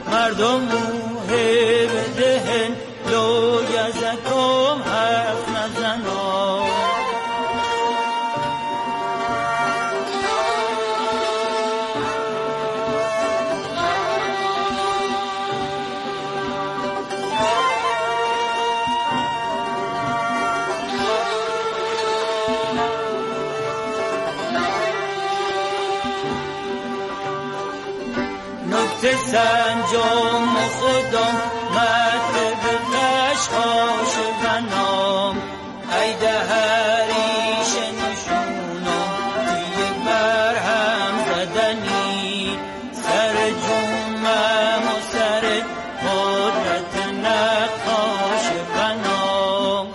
مردم موهب دهن لو یزکم حرف نزنم نکته سنجام خودم مطلب قشقاش بنام ای دهریش نشونم توی برهم زدنی سر جمعم و سر قدرت نقاش بنام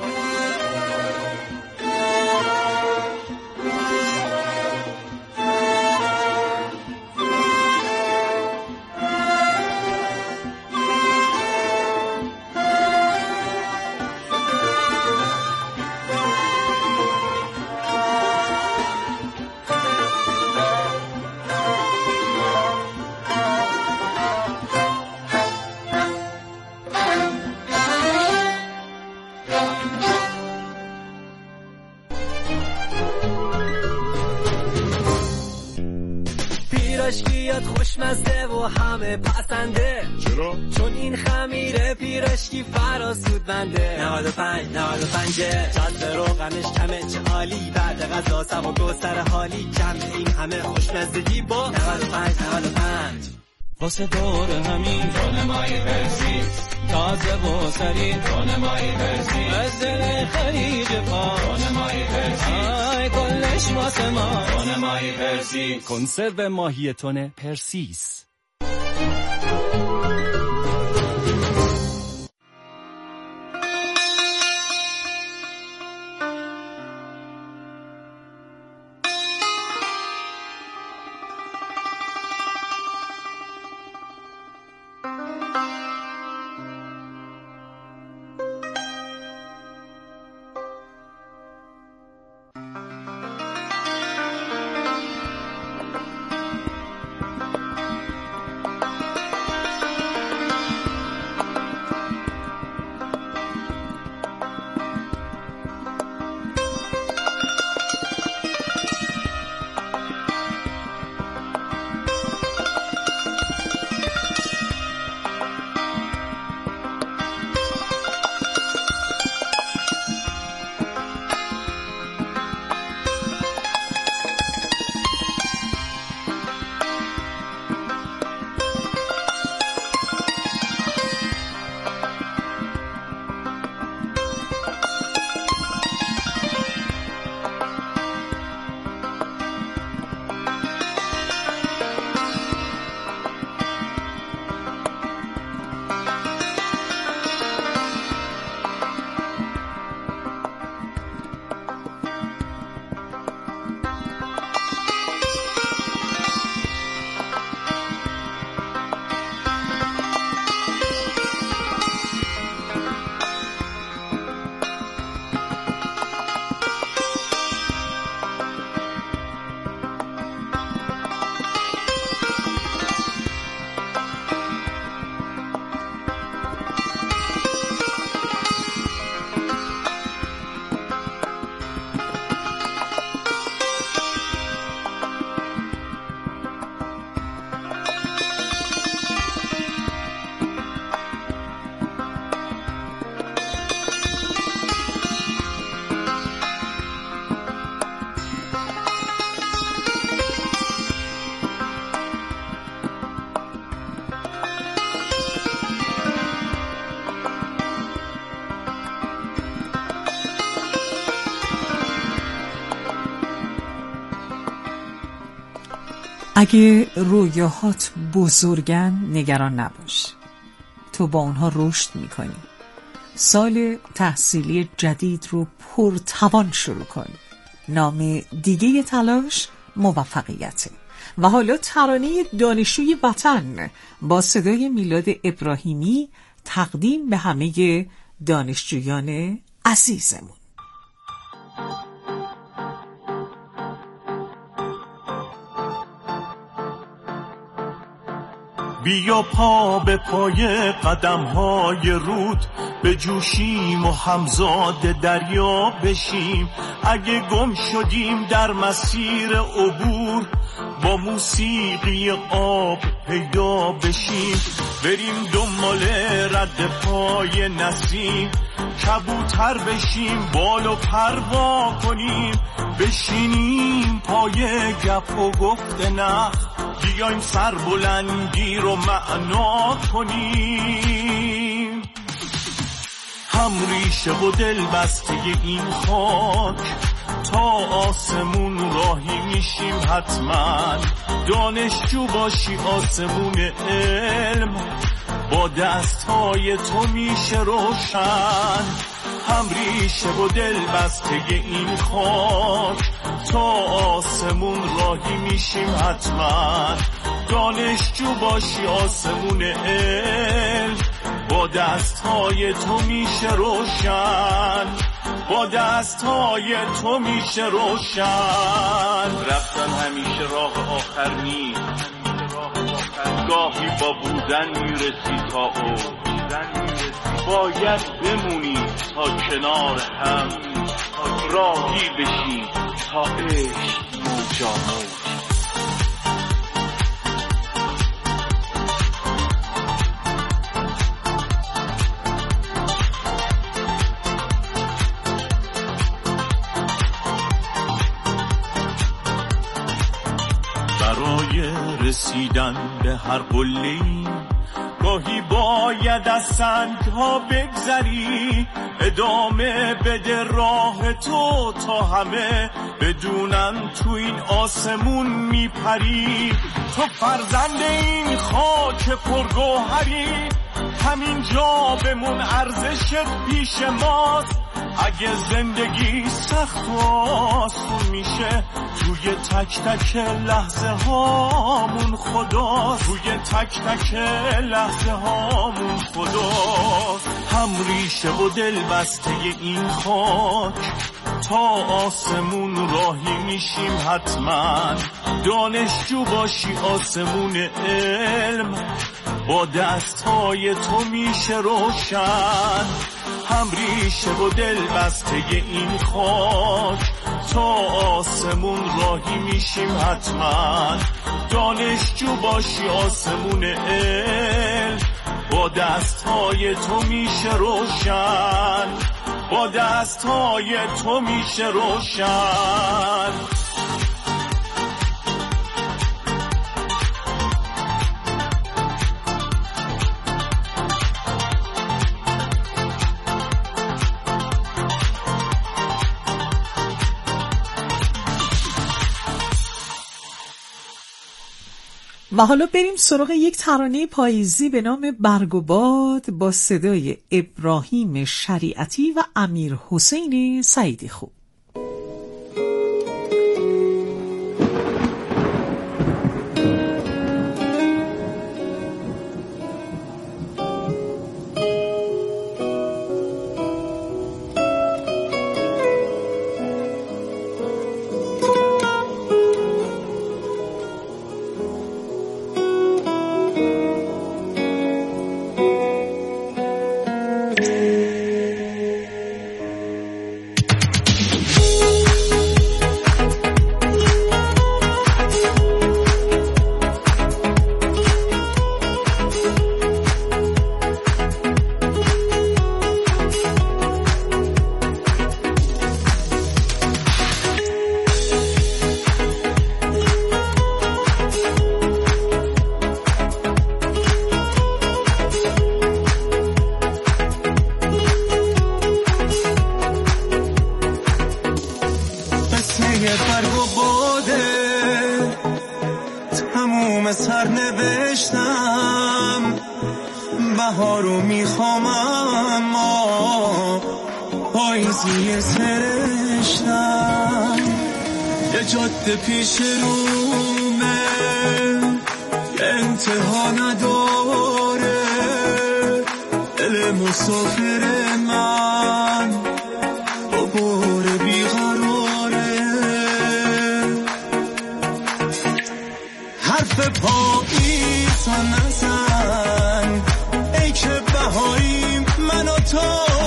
پیرشکیات خوشمزه و همه پسنده. چرا؟ چون این خمیره پیرشکی فراسود بنده. 95 جد روغنش کمه چه عالی، بعد غذا سبک و سر حالی، کم این همه خوشمزگی با 95 واسه دور همین دونمای پرسیس تازه و سریع دونمای پرسیس از دل خلیج فارس دونمای پرسیس آی کلش واسه ما دونمای پرسیس کنسرو ماهی تن پرسیس. اگه رویاهات بزرگن نگران نباش، تو با اونها رشد میکنی. سال تحصیلی جدید رو پرتوان شروع کن. نام دیگه تلاش موفقیته. و حالا ترانه دانشجوی وطن با صدای میلاد ابراهیمی تقدیم به همه دانشجویان عزیزمون. بیا پا به پای قدم‌های رود بجوشیم و همزاد دریا بشیم. اگه گم شدیم در مسیر عبور با موسیقی آب پیدا بشیم. بریم دنبال رد پای نسیم، کبوتر بشیم، بال و پروا کنیم، بشینیم پای گپ و گفت نخ، بیایم سربلندی رو معنا کنیم. هم ریشه و دل بسته این خاک تا آسمون راهی میشیم حتما. دانشجو باشی آسمون علم با دستهای تو میشه روشن. هم ریشه و دل بسته این خاک تا آسمون راهی میشیم حتما. دانشجو باشی آسمون علم با دستهای تو میشه روشن. با دستهای تو میشه روشن. رفتن همیشه راه آخر نیست، گاهی با بودن میرسی تا اوج. باید بمونی تا کنار هم، راهی بشیم تا عشق موجا موج. برای رسیدن به هر قله‌ای گاهی باید از سنگ‌ها بگذری. ادامه بده راه تو تا همه بدونن تو این آسمون میپری. تو فرزند این خاک پرگوهری، همین جا بمون ارزشت پیش ماست. اگه زندگی سخت و آسون میشه توی تک تک لحظه هامون خداست. توی تک تک لحظه هامون خداست. هم ریشه و دل بسته این خاک تا آسمون راهی میشیم حتما. دانشجو باشی آسمون علم با دستهای تو میشه روشن. هم ریشه و دل بسته این خاک تا آسمون راهی میشیم حتما. دانشجو باشی آسمون علم با دستهای تو میشه روشن. با دستهای تو میشه روشن. و حالا بریم سراغ یک ترانه پاییزی به نام برگ و باد با صدای ابراهیم شریعتی و امیر حسین سعیدی خوب. بهارو میخوام اما پاییزی سرشتم. یه جاده پیش رومه انتها نداره، دل مسافر من با بار بیقراره. حرف پاییز تو نزن ای که بهاریم من و تو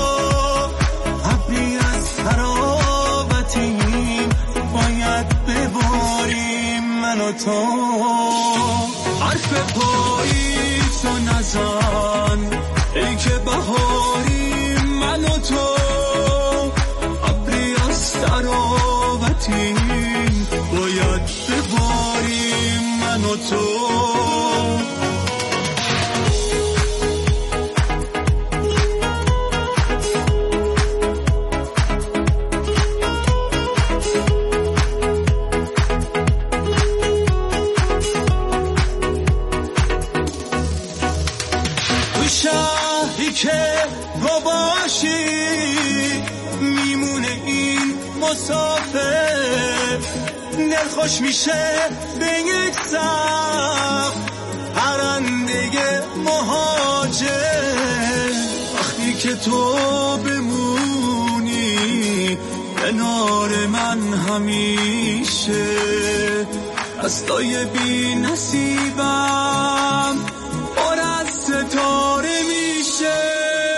ابری از تراوتیم باید بباریم من و تو حرف پاییز تو نزن ای که بهاریم من و تو ابری از تراوتیم باید بباریم من و تو که تو باشی میمونه این مسافر دل خوش میشه به یک صف پرنده مهاجر وقتی که تو بمونی کنار من همیشه دستای بی نصیبم پر از ستاره میشه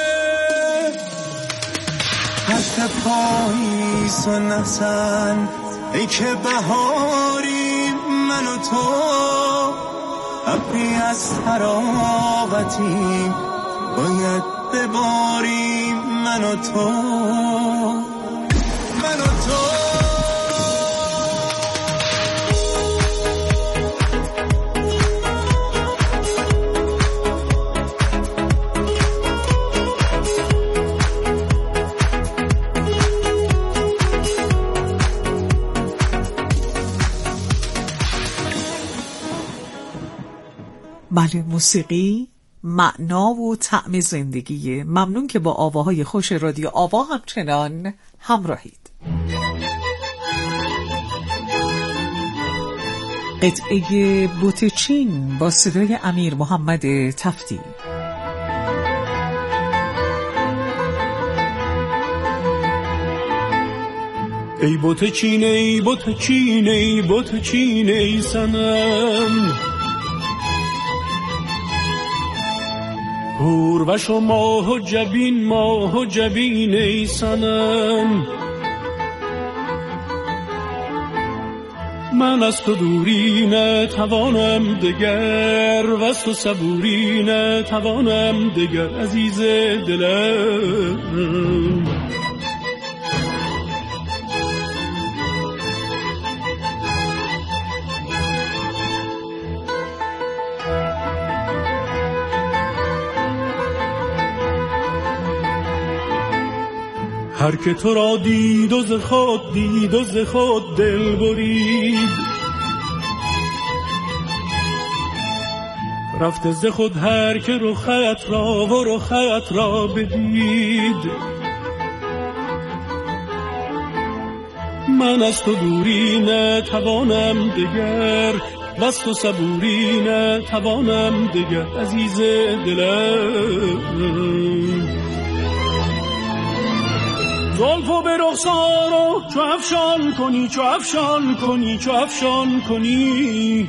حرف پاییز و نزن ای که بهاریم من و تو ابری از تراوتیم باید بباریم من و تو من و تو بله، موسیقی معنا و طعم زندگیه. ممنون که با آواهای خوش رادیو آوا همچنان همراهید. قطعه بوتچین با صدای امیر محمد تفتی. ای بوتچین ای بوتچین ای بوتچین ای سنم هوروش و ماه و جبین ای سنم من از تو دوری نتوانم دگر و از تو صبوری نتوانم دگر عزیز دلم هر که تو را دید و ز خود دل برید رفت ز خود هر که رخت را و رخت را بدید من از تو دوری نتوانم دگر و از تو صبوری نتوانم دگر عزیز دلم زلفو به رخسارو چو افشان کنی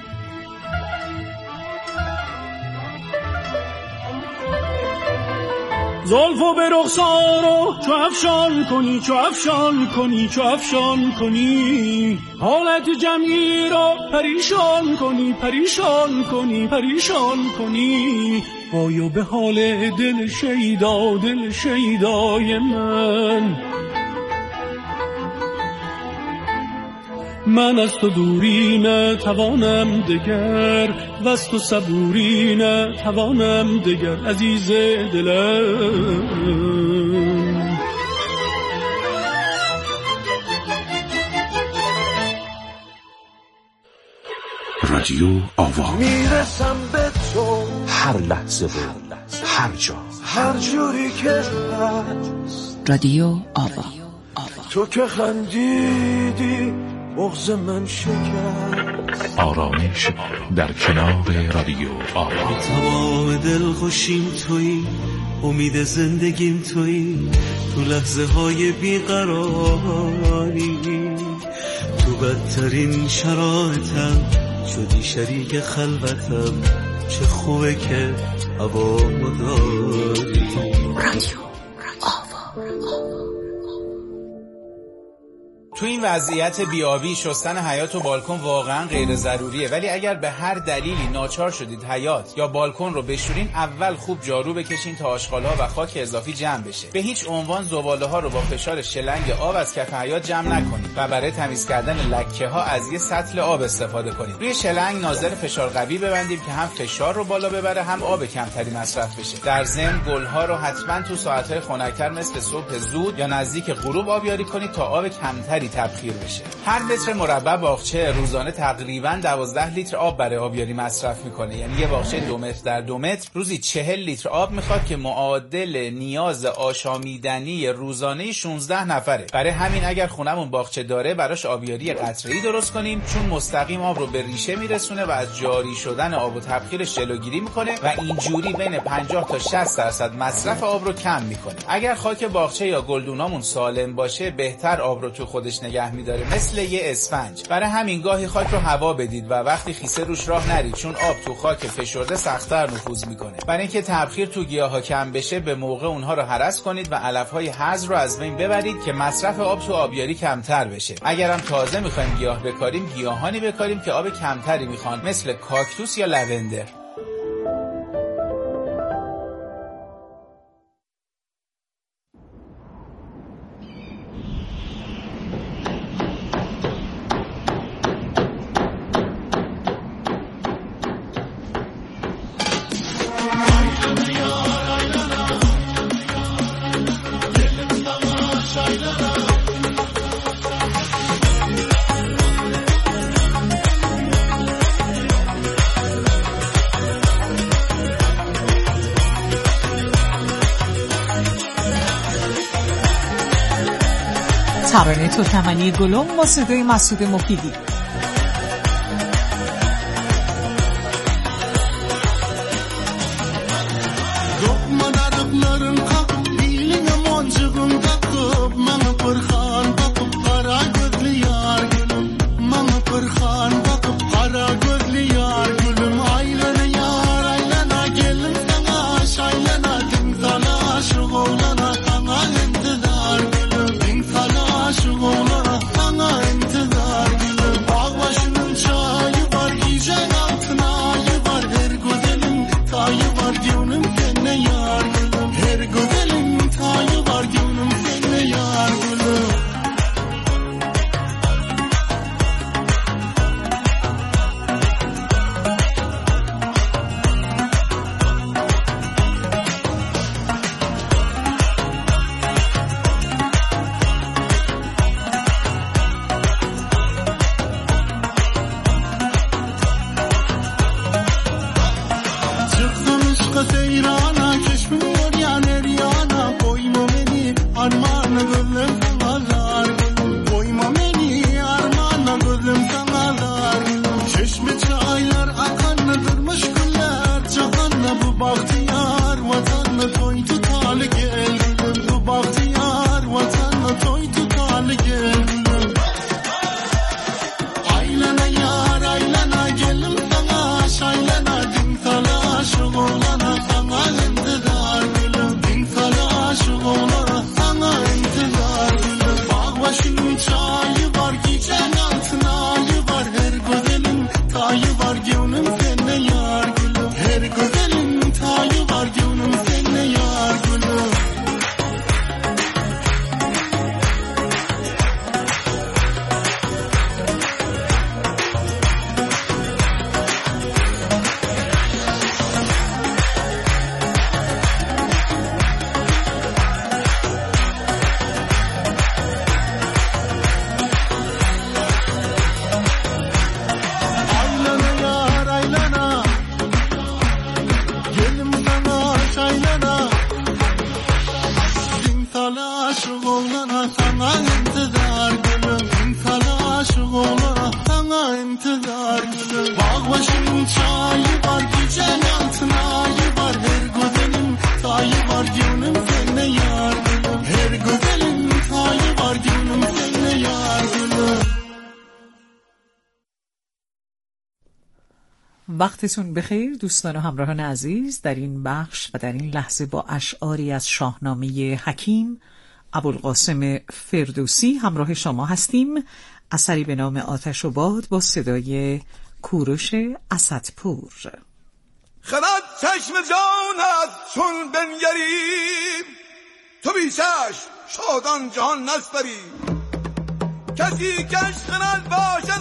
زلفو به رخسارو چو افشان کنی حالت جمعی را پریشان کنی آیا به حال دل شیدای من از تو دوری نتوانم دگر و از تو صبوری نتوانم دگر عزیز دلم رادیو آوا میرسم به تو هر لحظه و هر جا هر جوری که هست رادیو آوا تو که خندیدی مغز من شکست آرامش در کنار رادیو آوا تمام دل خوشیم تویی امید زندگیم تویی تو لحظه های بیقراری تو بدترین شرایطم شدی شریک خلوتم چه خوبه که هوا داری. رادیو تو این وضعیت بیابی شستن حیاط و بالکن واقعا غیر ضروریه، ولی اگر به هر دلیلی ناچار شدید حیاط یا بالکن رو بشورین، اول خوب جارو بکشین تا آشغال‌ها و خاک اضافی جمع بشه. به هیچ عنوان زباله‌ها رو با فشار شلنگ آب از کف حیاط جمع نکنید و برای تمیز کردن لکه‌ها از یه سطل آب استفاده کنید. روی شلنگ نازل فشار قوی ببندیم که هم فشار رو بالا ببره هم آب کمتری مصرف بشه. در ضمن گل‌ها رو حتما تو ساعت‌های خنک‌تر مثل صبح زود یا نزدیک غروب آبیاری کنید تا آب کمتری تبخیر بشه. هر متر مربع باغچه روزانه تقریباً 12 لیتر آب برای آبیاری مصرف میکنه. یعنی یه باغچه 2 متر در 2 متر روزی 40 لیتر آب میخواد که معادل نیاز آشامیدنی روزانه 16 نفره. برای همین اگر خونمون باغچه داره براش آبیاری قطره‌ای درست کنیم، چون مستقیم آب رو به ریشه میرسونه و از جاری شدن آب و تبخیرش جلوگیری میکنه و اینجوری بین 50 تا 60% مصرف آب رو کم میکنه. اگر خاک باغچه یا گلدونامون سالم باشه، بهتر آب رو تو خودش نگه میداره، مثل یه اسفنج. برای همین گاهی خاک رو هوا بدید و وقتی خیسه روش راه نرید، چون آب تو خاک فشرده سخت‌تر نفوذ میکنه. برای اینکه تبخیر تو گیاها کم بشه، به موقع اونها رو هرس کنید و علف‌های هرز رو از بین ببرید که مصرف آب تو آبیاری کمتر بشه. اگرم تازه میخوایم گیاه بکاریم، گیاهانی بکاریم که آب کمتری میخوان، مثل کاکتوس یا لونده. ترانه ترکمنی گلم با صدای مسعود مفیدی. وقتتون بخیر دوستان و همراهان عزیز. در این بخش و در این لحظه با اشعاری از شاهنامه حکیم ابوالقاسم فردوسی همراه شما هستیم. اثری به نام آتش و باد با صدای کوروش اسدپور. خرد چشم جانت چون بنگری، تو بیشش شادان جهان نسپری. کسی کش خرد باشد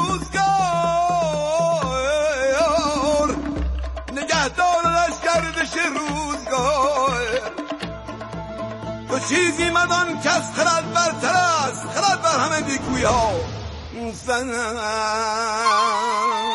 آموزگار، نگهدار لشکردش روزگار. تو چیزی مدان کس خرد برتر است، خرد بر همه نیکویی ها زن است.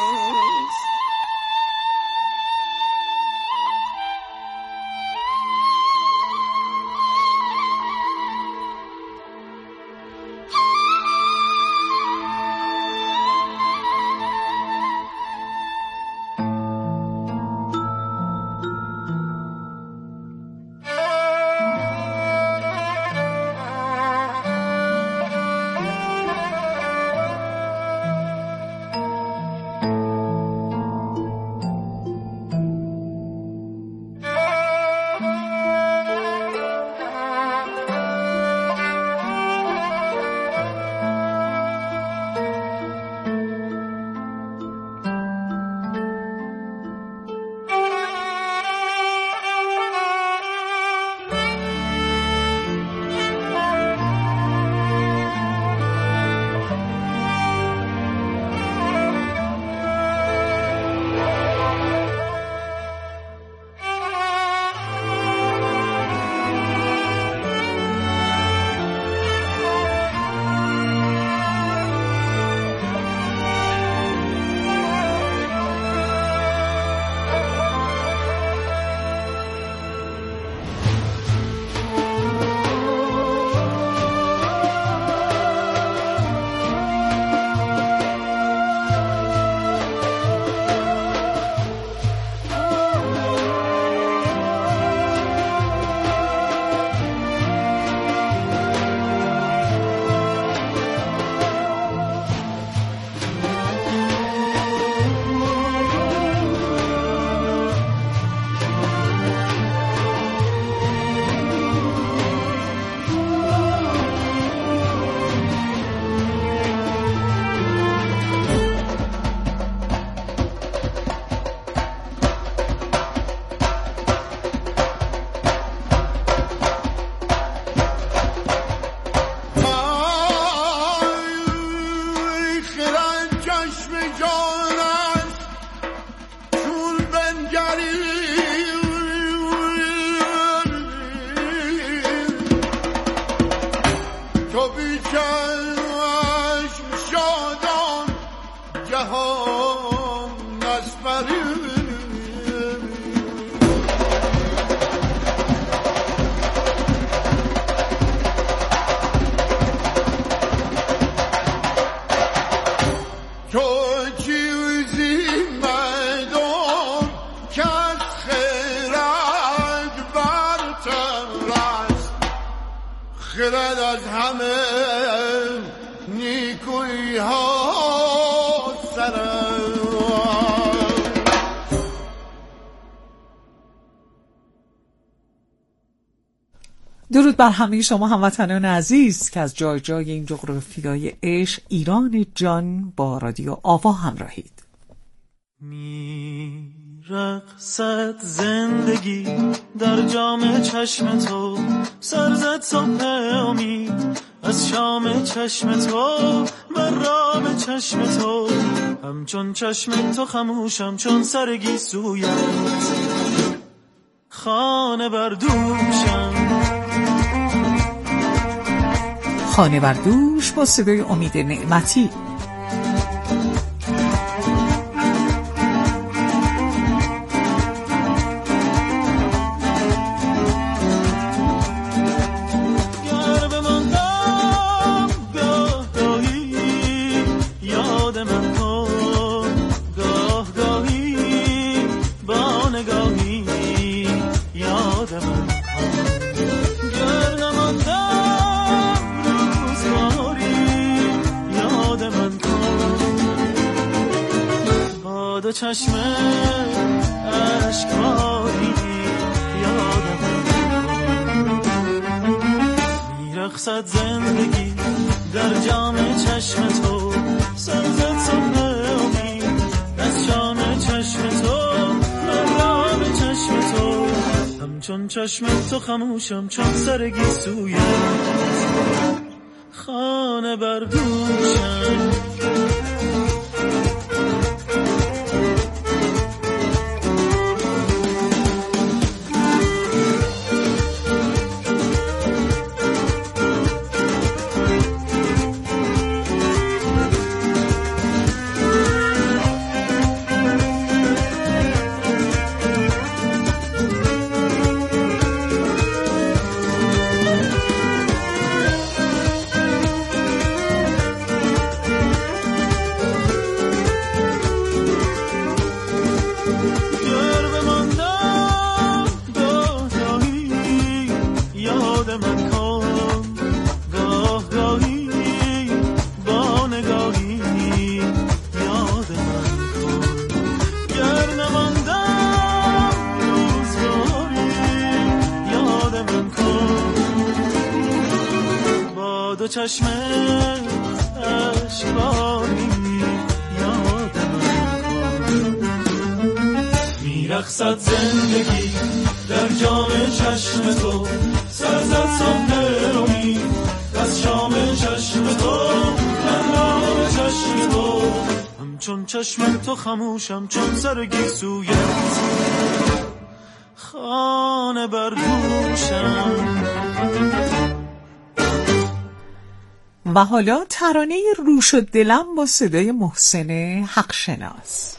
خرد از همه نیکویی ها سرم. درود بر همه شما هموطنان عزیز که از جای جای این جغرافیای عشق ایران جان با رادیو آوا همراهید. رقصت زندگی در جام چشم تو، سرزد صبح امید از شام چشم تو، بر رام چشم تو همچون چشم تو خموشم چون سرگی سویت، خانه بردوشم خانه بردوش با صدای امید نعمتی. یادم چشم اشکباری یادم میرقصد زندگی در جام چشم تو سرزد صبح امید از شام چشم تو مرام چشم تو همچون چشم تو خموشم چون سرگی سوی خانه بردوشم چشم اشکباری یادم میرقصد زندگی در جام چشم تو سرزد صبح امید از شام چشم تو مرام چشم تو همچون چشم تو خموشم چون سرگی سوی خانه بردوشم. و حالا ترانه روش و دلم با صدای محسن حقشناس.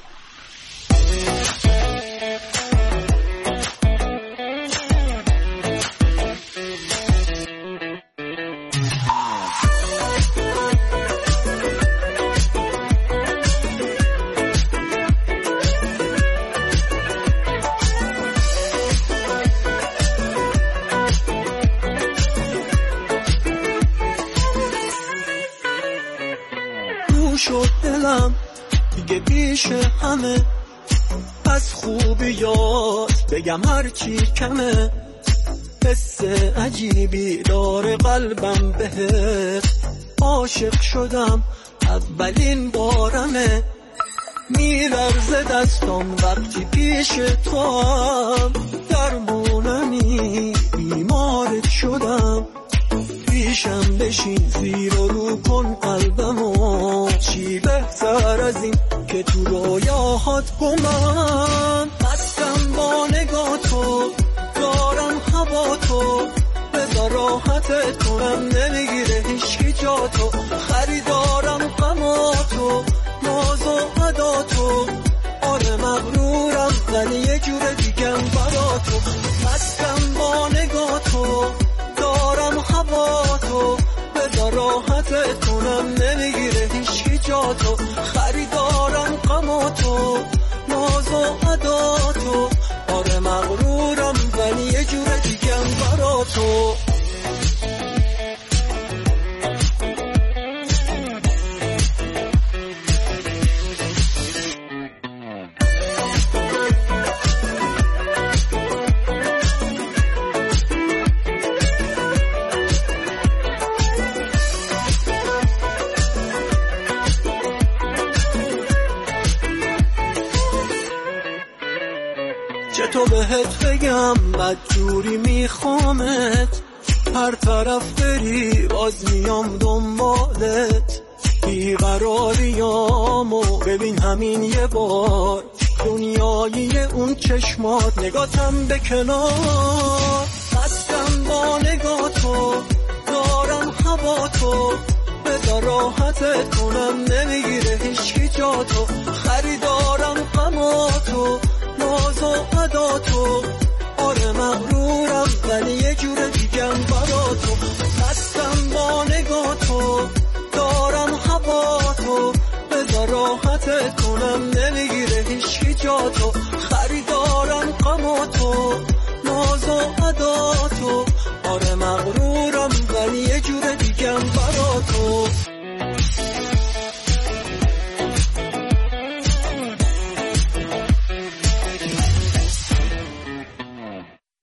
شد دلم دیگه بیش همه از خوبیات بگم هرچی کمه حس عجیبی داره قلبم بهت عاشق شدم اولین بارمه میلرزه دستم وقتی پیش تو هم درمونمی بیمارت شدم پیشم بشین زیر و رو کن قلبمو چی بهتر از این که تو رویاهات گمم مستم با نگاه تو دارم هوا تو بذار راحتت کنم نمیگیره هیچکی جا تو خریدارم غما تو ناز و ادا تو آره مغرورم ولی یه جور دیگم برا تو مستم با نگاه تو دارم هوا تو بذار راحتت کنم نمیگیره هیچکی جا تو خریدارم غما تو ناز و ادا تو آره مغرورم ولی یه جور دیگم برا تو تو بهت بگم بدجوری میخوامت هر طرف بری باز میام دنبالت بیقراریامو ببین همین یه بار دنیایی اون چشمات نگاتم به کنار مستم با نگاه تو دارم هوا تو بذار راحتت کنم نمیگیره هیچکی جا تو خریدارم غما تو ناز و ادا تو آره مغرورم ولی یه جور دیگم برا تو مستم با نگاه تو دارم هوا تو بذار راحتت کنم نمیگیره هیچکی جا تو خریدارم غما تو ناز و ادا